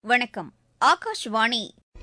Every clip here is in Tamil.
வணக்கம். ஆகாஷ்வாணி.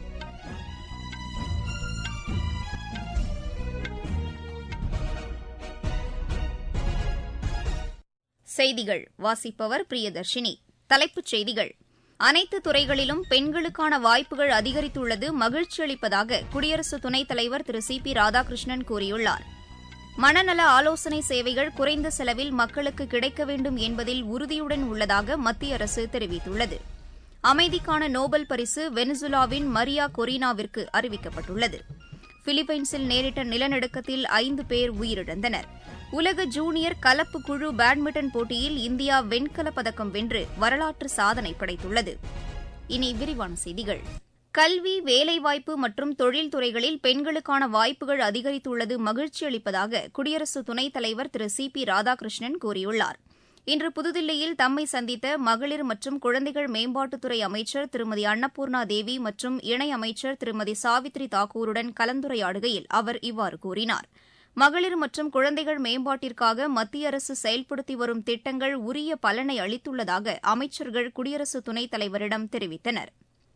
செய்திகள் வாசிப்பவர் பிரியதர்ஷினி. தலைப்புச் செய்திகள்: அனைத்து துறைகளிலும் பெண்களுக்கான வாய்ப்புகள் அதிகரித்துள்ளது மகிழ்ச்சி அளிப்பதாக குடியரசு துணைத் தலைவர் திரு சி பி ராதாகிருஷ்ணன் கூறியுள்ளார். மனநல ஆலோசனை சேவைகள் குறைந்த செலவில் மக்களுக்கு கிடைக்க வேண்டும் என்பதில் உறுதியுடன் உள்ளதாக மத்திய அரசு தெரிவித்துள்ளது. அமைதிக்கான நோபல் பரிசு வெனிசுலாவின் மரியா கொரினாவிற்கு அறிவிக்கப்பட்டுள்ளது. பிலிப்பைன்ஸில் நேரிட்ட நிலநடுக்கத்தில் 5 பேர் உயிரிழந்தனர். உலக ஜூனியர் கலப்பு குழு பேட்மிண்டன் போட்டியில் இந்தியா வெண்கலப் பதக்கம் வென்று வரலாற்று சாதனை படைத்துள்ளது. இனி விரிவான செய்திகள். கல்வி, வேலைவாய்ப்பு மற்றும் தொழில் துறைகளில் பெண்களுக்கான வாய்ப்புகள் அதிகரித்துள்ளது மகிழ்ச்சி அளிப்பதாக குடியரசு துணைத் தலைவர் திரு சி பி ராதாகிருஷ்ணன் கூறியுள்ளார். இன்று புதுதில்லியில் தம்மை சந்தித்த மகளிர் மற்றும் குழந்தைகள் மேம்பாட்டுத்துறை அமைச்சர் திருமதி அன்னபூர்ணா தேவி மற்றும் இணையமைச்சர் திருமதி சாவித்ரி தாக்கூருடன் கலந்துரையாடுகையில் அவர் இவ்வாறு கூறினார். மகளிர் மற்றும் குழந்தைகள் மேம்பாட்டிற்காக மத்திய அரசு செயல்படுத்தி வரும் திட்டங்கள் உரிய பலனை அளித்துள்ளதாக அமைச்சர்கள் குடியரசு துணைத் தலைவரிடம் தெரிவித்தனர்.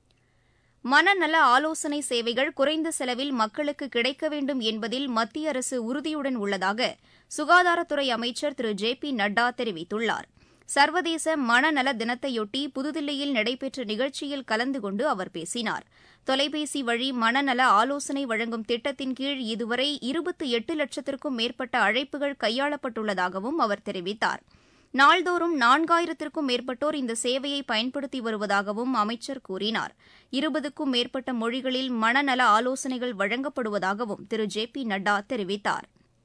மனநல ஆலோசனை சேவைகள் குறைந்த செலவில் மக்களுக்கு கிடைக்க வேண்டும் என்பதில் மத்திய அரசு உறுதியுடன் உள்ளதாக சுகாதாரத்துறை அமைச்சர் திரு ஜே பி நட்டா தெரிவித்துள்ளார். சர்வதேச மனநல தினத்தையொட்டி புதுதில்லியில் நடைபெற்ற நிகழ்ச்சியில் கலந்து கொண்டு அவர் பேசினார். தொலைபேசி வழி மனநல ஆலோசனை வழங்கும் திட்டத்தின் கீழ் இதுவரை 28 லட்சத்திற்கும் மேற்பட்ட அழைப்புகள் கையாளப்பட்டுள்ளதாகவும் அவர் தெரிவித்தார். நாள்தோறும் 4000த்திற்கும் மேற்பட்டோர் இந்த சேவையை பயன்படுத்தி வருவதாகவும் அமைச்சர் கூறினார். 20க்கும் மேற்பட்ட மொழிகளில் மனநல ஆலோசனைகள் வழங்கப்படுவதாகவும் திரு ஜே பி நட்டா தெரிவித்தார்.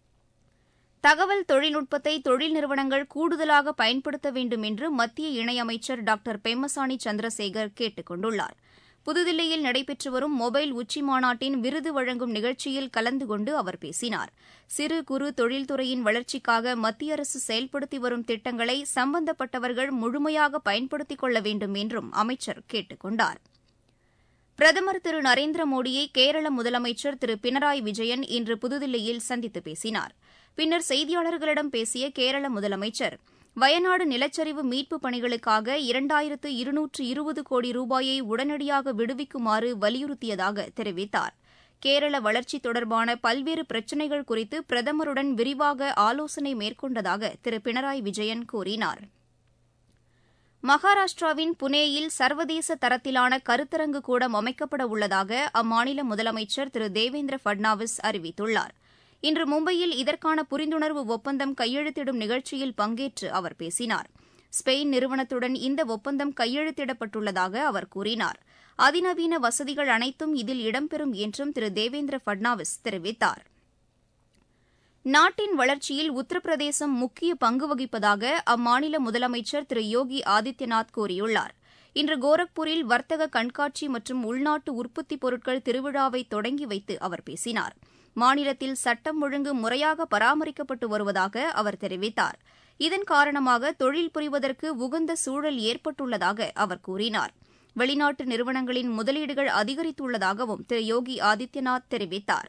தகவல் தொழில்நுட்பத்தை தொழில் நிறுவனங்கள் கூடுதலாக பயன்படுத்த வேண்டும் என்று மத்திய இணையமைச்சர் டாக்டர் பெம்மசானி சந்திரசேகர் கேட்டுக் கொண்டுள்ளார். புதுதில்லியில் நடைபெற்று வரும் மொபைல் உச்சிமாநாட்டின் விருது வழங்கும் நிகழ்ச்சியில் கலந்து கொண்டு அவர் பேசினார். சிறு குறு தொழில்துறையின் வளர்ச்சிக்காக மத்திய அரசு செயல்படுத்தி வரும் திட்டங்களை சம்பந்தப்பட்டவர்கள் முழுமையாக பயன்படுத்திக் கொள்ள வேண்டும் என்றும் அமைச்சர் கேட்டுக் கொண்டார். பிரதமர் திரு நரேந்திர மோடியை கேரள முதலமைச்சர் திரு பினராயி விஜயன் இன்று புதுதில்லியில் சந்தித்து பேசினார். பின்னர் செய்தியாளர்களிடம் பேசிய கேரள முதலமைச்சர், வயநாடு நிலச்சரிவு மீட்புப் பணிகளுக்காக 2220 கோடி ரூபாயை உடனடியாக விடுவிக்குமாறு வலியுறுத்தியதாக தெரிவித்தார். கேரள வளர்ச்சி தொடர்பான பல்வேறு பிரச்சினைகள் குறித்து பிரதமருடன் விரிவாக ஆலோசனை மேற்கொண்டதாக திரு பினராயி விஜயன் கூறினார். மகாராஷ்டிராவின் புனேயில் சர்வதேச தரத்திலான கருத்தரங்கு கூடம் அமைக்கப்பட உள்ளதாக அம்மாநில முதலமைச்சர் திரு தேவேந்திர பட்னாவிஸ் அறிவித்துள்ளார். இன்று மும்பையில் இதற்கான புரிந்துணர்வு ஒப்பந்தம் கையெழுத்திடும் நிகழ்ச்சியில் பங்கேற்று அவர் பேசினார். ஸ்பெயின் நிறுவனத்துடன் இந்த ஒப்பந்தம் கையெழுத்திடப்பட்டுள்ளதாக அவர் கூறினார். அதிநவீன வசதிகள் அனைத்தும் இதில் இடம்பெறும் என்றும் திரு தேவேந்திர பட்னாவிஸ் தெரிவித்தார். நாட்டின் வளர்ச்சியில் உத்தரப்பிரதேசம் முக்கிய பங்கு வகிப்பதாக அம்மாநில முதலமைச்சர் திரு யோகி ஆதித்யநாத் கூறியுள்ளார். இன்று கோரக்பூரில் வர்த்தக கண்காட்சி மற்றும் உள்நாட்டு உற்பத்திப் பொருட்கள் திருவிழாவை தொடங்கி வைத்து அவர் பேசினார். மாநிலத்தில் சட்டம் ஒழுங்கு முறையாக பராமரிக்கப்பட்டு வருவதாக அவர் தெரிவித்தார். இதன் காரணமாக தொழில் புரிவதற்கு உகந்த சூழல் ஏற்பட்டுள்ளதாக அவர் கூறினார். வெளிநாட்டு நிறுவனங்களின் முதலீடுகள் அதிகரித்துள்ளதாகவும் திரு யோகி ஆதித்யநாத் தெரிவித்தார்.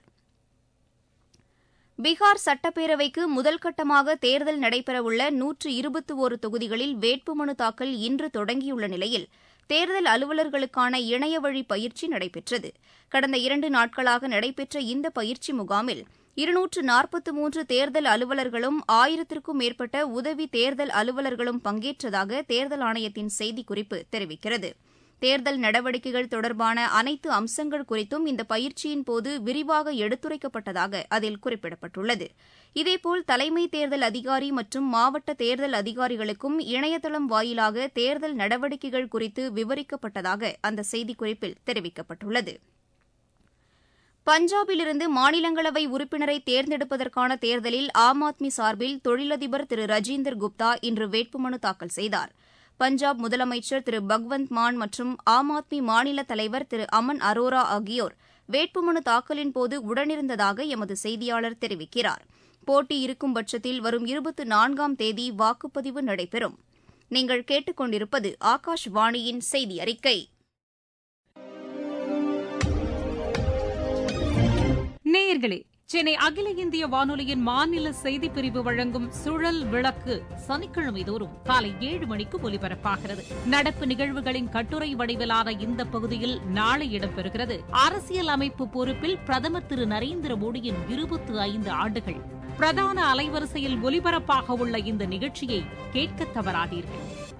பீகார் சட்டப்பேரவைக்கு முதல்கட்டமாக தேர்தல் நடைபெறவுள்ள 121 தொகுதிகளில் வேட்புமனு தாக்கல் இன்று தொடங்கியுள்ள நிலையில் தேர்தல் அலுவலர்களுக்கான இணையவழி பயிற்சி நடைபெற்றது. கடந்த 2 நாட்களாக நடைபெற்ற இந்த பயிற்சி முகாமில் 243 தேர்தல் அலுவலர்களும் 1000த்திற்கும் மேற்பட்ட உதவி தேர்தல் அலுவலர்களும் பங்கேற்றதாக தேர்தல் ஆணையத்தின் செய்திக்குறிப்பு தெரிவிக்கிறது. தேர்தல் நடவடிக்கைகள் தொடர்பான அனைத்து அம்சங்கள் குறித்தும் இந்த பயிற்சியின்போது விரிவாக எடுத்துரைக்கப்பட்டதாக அதில் குறிப்பிடப்பட்டுள்ளது. இதேபோல் தலைமை தேர்தல் அதிகாரி மற்றும் மாவட்ட தேர்தல் அதிகாரிகளுக்கும் இணையதளம் வாயிலாக தேர்தல் நடவடிக்கைகள் குறித்து விவரிக்கப்பட்டதாக அந்த செய்திக்குறிப்பில் தெரிவிக்கப்பட்டுள்ளது. பஞ்சாபிலிருந்து மாநிலங்களவை உறுப்பினரை தேர்ந்தெடுப்பதற்கான தேர்தலில் ஆம் ஆத்மி சார்பில் தொழிலதிபர் திரு ரஜீந்தர் குப்தா இன்று வேட்புமனு தாக்கல் செய்தார். பஞ்சாப் முதலமைச்சர் திரு பக்வந்த் மான் மற்றும் ஆம் ஆத்மி மாநில தலைவர் திரு அமன் அரோரா ஆகியோர் வேட்புமனு தாக்கலின்போது உடனிருந்ததாக எமது செய்தியாளர் தெரிவிக்கிறார். போட்டி இருக்கும் பட்சத்தில் வரும் 24ஆம் தேதி வாக்குப்பதிவு நடைபெறும். நீங்கள் கேட்டுக் கொண்டிருப்பது ஆகாஷ்வாணியின் செய்தி அறிக்கை. நேயர்களே, சென்னை அகில இந்திய வானொலியின் மாநில செய்திப்பிரிவு வழங்கும் சுழல் விளக்கு சனிக்கிழமை தோறும் காலை 7 மணிக்கு ஒலிபரப்பாகிறது. நடப்பு நிகழ்வுகளின் கட்டுரை வடிவிலான இந்த பகுதியில் நாளை இடம்பெறுகிறது. அரசியல் அமைப்பு பொறுப்பில் பிரதமர் திரு நரேந்திர மோடியின் 25 ஆண்டுகள். பிரதான அலைவரிசையில் ஒலிபரப்பாக உள்ள இந்த நிகழ்ச்சியை கேட்க தவறாதீர்கள்.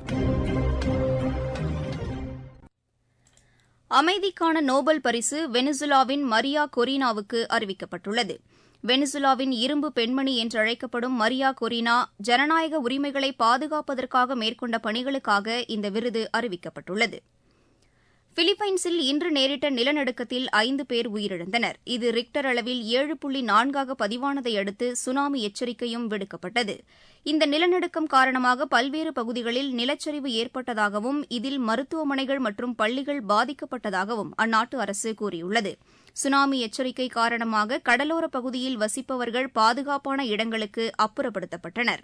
அமைதிக்கான நோபல் பரிசு வெனிசுலாவின் மரியா கொரினாவுக்கு அறிவிக்கப்பட்டுள்ளது. வெனிசுலாவின் இரும்பு பெண்மணி என்று அழைக்கப்படும் மரியா கொரினா ஜனநாயக உரிமைகளை பாதுகாப்பதற்காக மேற்கொண்ட பணிகளுக்காக இந்த விருது அறிவிக்கப்பட்டுள்ளது. பிலிப்பைன்ஸில் இன்று நேரிட்ட நிலநடுக்கத்தில் 5 பேர் உயிரிழந்தனர். இது ரிக்டர் அளவில் 7.4 பதிவானதை அடுத்து சுனாமி எச்சரிக்கையும் விடுக்கப்பட்டது. இந்த நிலநடுக்கம் காரணமாக பல்வேறு பகுதிகளில் நிலச்சரிவு ஏற்பட்டதாகவும் இதில் மருத்துவமனைகள் மற்றும் பள்ளிகள் பாதிக்கப்பட்டதாகவும் அந்நாட்டு அரசு கூறியுள்ளது. சுனாமி எச்சரிக்கை காரணமாக கடலோரப் பகுதியில் வசிப்பவர்கள் பாதுகாப்பான இடங்களுக்கு அப்புறப்படுத்தப்பட்டனர்.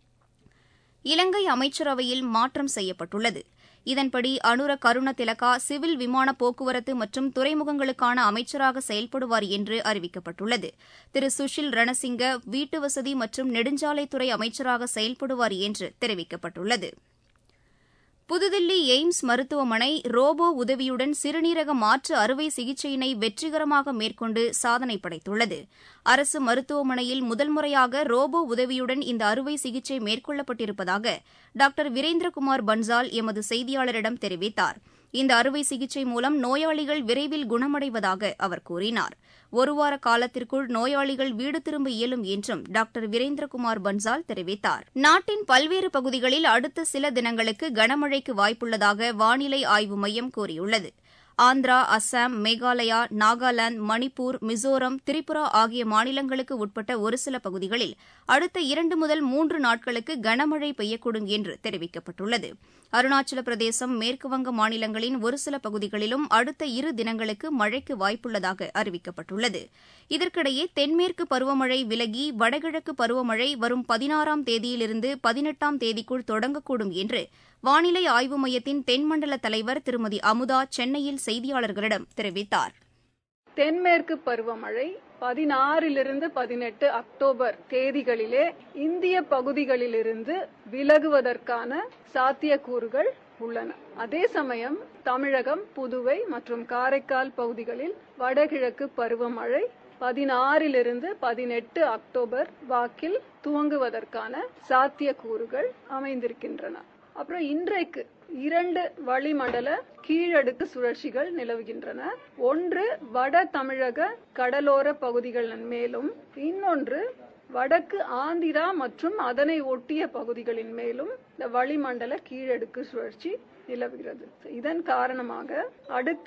இலங்கை அமைச்சரவையில் மாற்றம் செய்யப்பட்டுள்ளது. இதன்படி அனுர கருண திலகா சிவில் விமான போக்குவரத்து மற்றும் துறைமுகங்களுக்கான அமைச்சராக செயல்படுவார் என்று அறிவிக்கப்பட்டுள்ளது. திரு சுஷில் ரணசிங்க வீட்டுவசதி மற்றும் நெடுஞ்சாலைத்துறை அமைச்சராக செயல்படுவார் என்று தெரிவிக்கப்பட்டுள்ளது. புதுதில்லி எய்ம்ஸ் மருத்துவமனை ரோபோ உதவியுடன் சிறுநீரக மாற்று அறுவை சிகிச்சையினை வெற்றிகரமாக மேற்கொண்டு சாதனை படைத்துள்ளது. அரசு மருத்துவமனையில் முதல் முறையாக ரோபோ உதவியுடன் இந்த அறுவை சிகிச்சை மேற்கொள்ளப்பட்டிருப்பதாக டாக்டர் வீரேந்திரகுமார் பன்சால் எமது செய்தியாளரிடம் தெரிவித்தார். இந்த அறுவை சிகிச்சை மூலம் நோயாளிகள் விரைவில் குணமடைவதாக அவர் கூறினார். ஒருவார காலத்திற்குள் நோயாளிகள் வீடு திரும்ப இயலும் என்றும் டாக்டர் வீரேந்திரகுமார் பன்சால் தெரிவித்தார். நாட்டின் பல்வேறு பகுதிகளில் அடுத்த சில தினங்களுக்கு கனமழைக்கு வாய்ப்புள்ளதாக வானிலை ஆய்வு மையம் கூறியுள்ளது. ஆந்திரா, அஸ்ஸாம், மேகாலயா, நாகாலாந்து, மணிப்பூர், மிசோரம், திரிபுரா ஆகிய மாநிலங்களுக்கு உட்பட்ட ஒரு சில பகுதிகளில் அடுத்த 2 முதல் 3 நாட்களுக்கு கனமழை பெய்யக்கூடும் என்று தெரிவிக்கப்பட்டுள்ளது. அருணாச்சல பிரதேசம், மேற்குவங்க மாநிலங்களின் ஒரு சில பகுதிகளிலும் அடுத்த 2 தினங்களுக்கு மழைக்கு வாய்ப்புள்ளதாக அறிவிக்கப்பட்டுள்ளது. இதற்கிடையே தென்மேற்கு பருவமழை விலகி வடகிழக்கு பருவமழை வரும் 16ஆம் தேதியிலிருந்து 18ஆம் தேதிக்குள் தொடங்கக்கூடும் என்று வானிலை ஆய்வு மையத்தின் தென்மண்டல தலைவர் திருமதி அமுதா சென்னையில் செய்தியாளர்களிடம் தெரிவித்தார். தென்மேற்கு பருவமழை 16 18 அக்டோபர் தேதிகளிலே இந்திய பகுதிகளிலிருந்து விலகுவதற்கான சாத்தியக்கூறுகள் உள்ளன. அதே சமயம் தமிழகம், புதுவை மற்றும் காரைக்கால் பகுதிகளில் வடகிழக்கு பருவமழை 16 18 அக்டோபர் வாக்கில் துவங்குவதற்கான சாத்தியக்கூறுகள் அமைந்திருக்கின்றன. அப்புறம் இன்றைக்கு 2 வளிமண்டல கீழடுக்கு சுழற்சிகள் நிலவுகின்றன. ஒன்று வட தமிழக கடலோர பகுதிகளின் மேலும், இன்னொன்று வடக்கு ஆந்திரா மற்றும் அதனை ஒட்டிய பகுதிகளின் மேலும் இந்த வளிமண்டல கீழடுக்கு சுழற்சி நிலவுகிறது. இதன் காரணமாக அடுத்த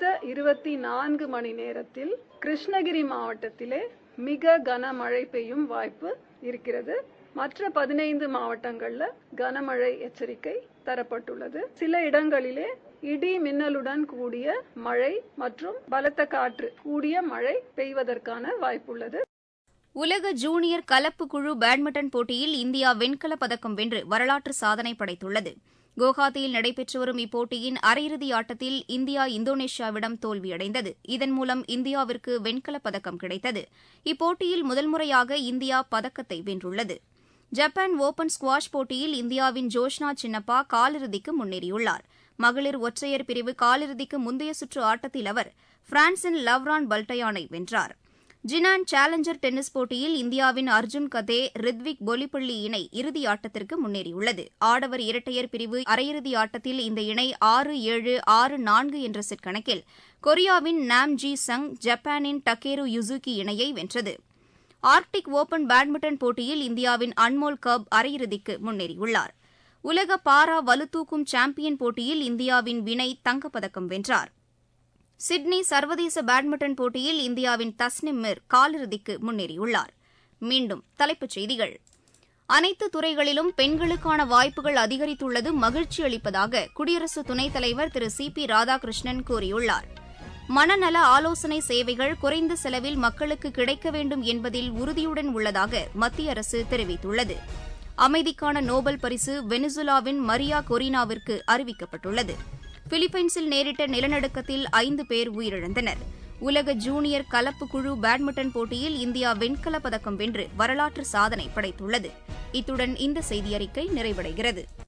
24 மணி நேரத்தில் கிருஷ்ணகிரி மாவட்டத்திலே மிக கனமழை பெய்யும் வாய்ப்பு இருக்கிறது. மற்ற 15 மாவட்டங்கள்ல கனமழை எச்சரிக்கை தரப்பட்டுள்ளது. சில இடங்களிலே இடி மின்னலுடன் கூடிய மழை மற்றும் பலத்த காற்று கூடிய மழை பெய்வதற்கான வாய்ப்புள்ளது. உலக ஜூனியர் கலப்பு குழு பேட்மிண்டன் போட்டியில் இந்தியா வெண்கலப் பதக்கம் வென்று வரலாற்று சாதனை படைத்துள்ளது. குவஹாத்தியில் நடைபெற்று வரும் இப்போட்டியின் அரையிறுதி ஆட்டத்தில் இந்தியா இந்தோனேஷியாவிடம் தோல்வியடைந்தது. இதன் மூலம் இந்தியாவிற்கு வெண்கலப் பதக்கம் கிடைத்தது. இப்போட்டியில் முதல் முறையாக இந்தியா பதக்கத்தை வென்றுள்ளது. ஜப்பான் ஓபன் ஸ்குவாஷ் போட்டியில் இந்தியாவின் ஜோஷ்னா சின்னப்பா காலிறுதிக்கு முன்னேறியுள்ளார். மகளிர் ஒற்றையர் பிரிவு காலிறுதிக்கு முந்தைய சுற்று ஆட்டத்தில் அவர் பிரான்சின் லவ்ரான் பல்டயானை வென்றார். ஜினான் சேலஞ்சர் டென்னிஸ் போட்டியில் இந்தியாவின் அர்ஜுன் கதே, ரித்விக் பொலிப்பள்ளி இணை இறுதி ஆட்டத்திற்கு முன்னேறியுள்ளது. ஆடவர் இரட்டையர் பிரிவு அரையிறுதி ஆட்டத்தில் இந்த இணை 6-7, 6-4 என்ற செட் கணக்கில் கொரியாவின் நாம் ஜி சங், ஜப்பானின் டக்கேரு யுசுகி இணையை வென்றது. ஆர்க்டிக் ஓபன் பேட்மிண்டன் போட்டியில் இந்தியாவின் அன்மோல் கப் அரையிறுதிக்கு முன்னேறியுள்ளார். உலக பாரா வலுதூக்கும் சாம்பியன் போட்டியில் இந்தியாவின் வினய் தங்கப்பதக்கம் வென்றார். சிட்னி சர்வதேச பேட்மிண்டன் போட்டியில் இந்தியாவின் தஸ்னிம் மிர் காலிறுதிக்கு முன்னேறியுள்ளார். மீண்டும் தலைப்புச் செய்திகள். அனைத்து துறைகளிலும் பெண்களுக்கான வாய்ப்புகள் அதிகரித்துள்ளது மகிழ்ச்சி அளிப்பதாக குடியரசு துணைத் தலைவர் திரு சி.பி. ராதாகிருஷ்ணன் கூறியுள்ளார். மனநல ஆலோசனை சேவைகள் குறைந்த செலவில் மக்களுக்கு கிடைக்க வேண்டும் என்பதில் உறுதியுடன் உள்ளதாக மத்திய அரசு தெரிவித்துள்ளது. அமைதிக்கான நோபல் பரிசு வெனிசுலாவின் மரியா கொரினாவிற்கு அறிவிக்கப்பட்டுள்ளது. பிலிப்பைன்ஸில் நேரிட்ட நிலநடுக்கத்தில் 5 பேர் உயிரிழந்தனர். உலக ஜூனியர் கலப்பு குழு பேட்மிண்டன் போட்டியில் இந்தியா வெண்கலப் பதக்கம் வென்று வரலாற்று சாதனை படைத்துள்ளது. இத்துடன் இந்த செய்தியறிக்கை நிறைவடைகிறது.